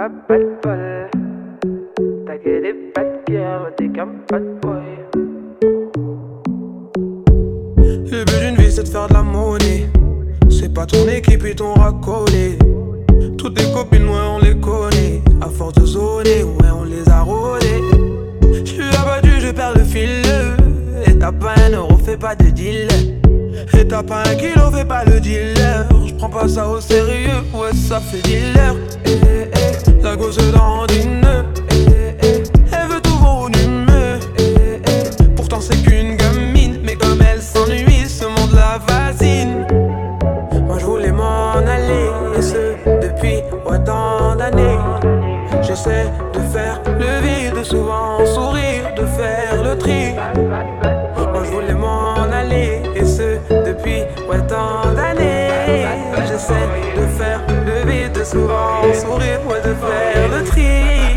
pas bad bol. T'as que des bad girls, t'es qu'un bad boy. Le but d'une vie c'est de faire de la monnaie. C'est pas ton équipe et ton racolé. Toutes tes copines, ouais on les connaît. À force de zoner, ouais on les a rôlées. J'suis abattu, je perds le fil. Et t'as pas un euro, fais pas de deal. Et t'as pas un kilo, fais pas le dealer. J'prends pas ça au sérieux, ouais ça fait dealer. La gosse dans une elle veut tout volume. Pourtant c'est qu'une gamine, mais comme elle s'ennuie, ce monde la fascine. Moi je voulais m'en aller, et ce depuis autant d'années. J'essaie de faire le vide, souvent sourire, de faire le tri. Moi je voulais m'en aller, et ce depuis autant d'années. J'essaie de faire le vide, souvent sourire, ouais de faire le tri.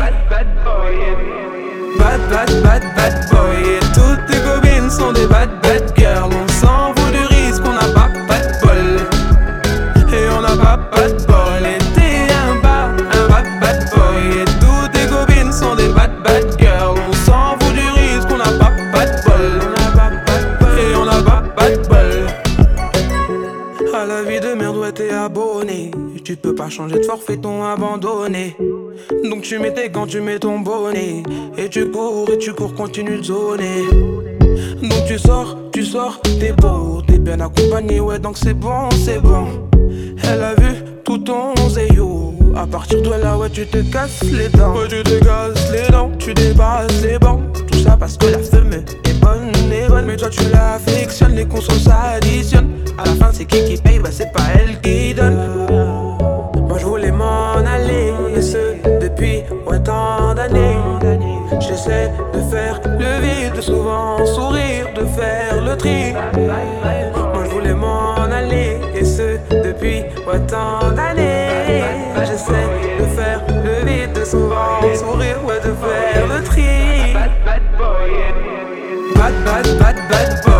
Bad boy. Et toutes tes copines sont des bad girls. On s'en fout du risque, on n'a pas de bol. Et on n'a pas de bol. Et t'es un bad boy. Et toutes tes copines sont des bad girls. On s'en fout du risque, on n'a pas de bol. Et on n'a pas de bol. À la vie de merde, ouais t'es abonné. Tu peux pas changer de forfait, t'ont abandonné. Donc tu mets tes gants, tu mets ton bonnet. Et tu cours, continue de zoner. Donc tu sors, t'es beau, t'es bien accompagné, ouais donc c'est bon. Elle a vu tout ton zéyo. À partir de là, ouais tu te casses les dents. Tu dépasses les bancs. Tout ça parce que la fumée est bonne. Mais toi tu l'affectionnes, les consos s'additionnent. À la fin c'est qui paye, bah c'est pas elle qui donne. Moi je voulais m'en aller, et ce depuis autant d'années. J'essaie de faire le vide, souvent sourire, de faire le tri. Moi je voulais m'en aller, et ce depuis autant d'années. J'essaie de faire le vide, souvent sourire, ouais de faire le tri. Bad boy.